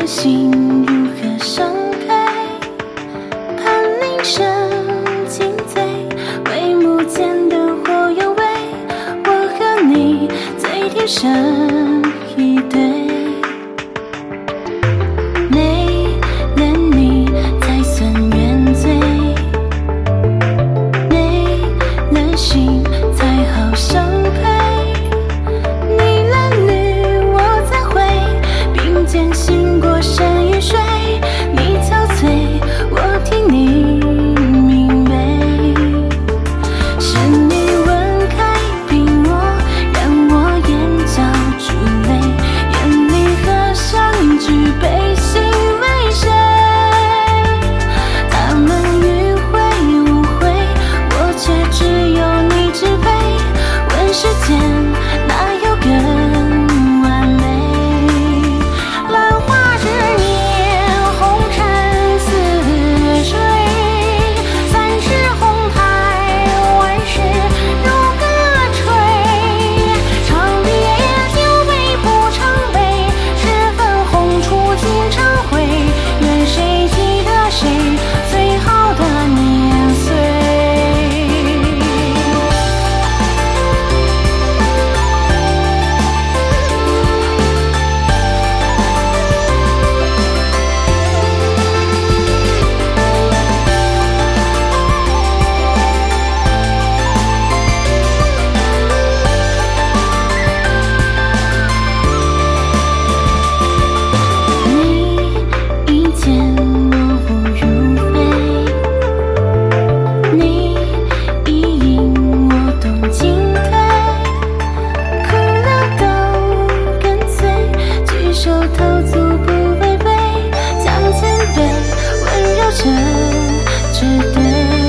心如何盛开？盼铃声尽醉，帷幕间的火药味，我和你最天生一对。没了你才算原罪，没了心才好相配。你蓝绿我才会并肩行过山与水，你憔悴我替你明媚。是你吻开屏我，让我眼角珠泪，眼里合上举杯，心为谁？他们迂回无悔，我却只有你支配。问世间哪有更完美？兰花之年，红尘似水，三尺红台，万事如歌吹。长别久违不常悲，十分红烛尽成灰。愿谁记得谁最好的年岁？你一见我误如非，你一引我动进退，哭了都跟随，举手投足不违背，将谦卑温柔成绝对。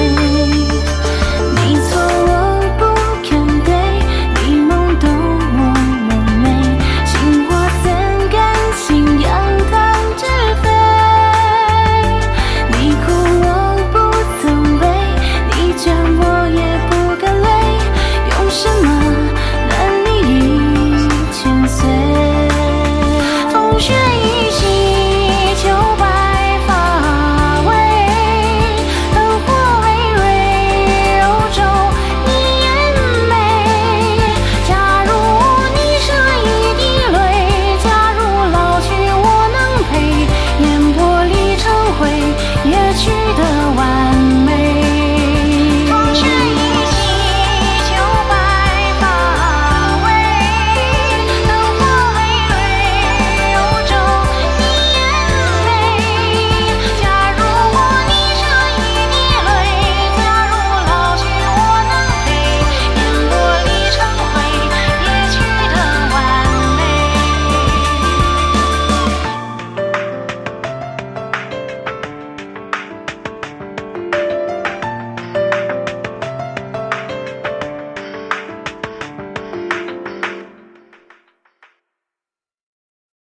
你错我不肯对，你懵懂我蒙昧，心火怎甘心扬汤止沸？你哭我不曾为，你倦我也不敢累，用什么暖你一千岁？风雪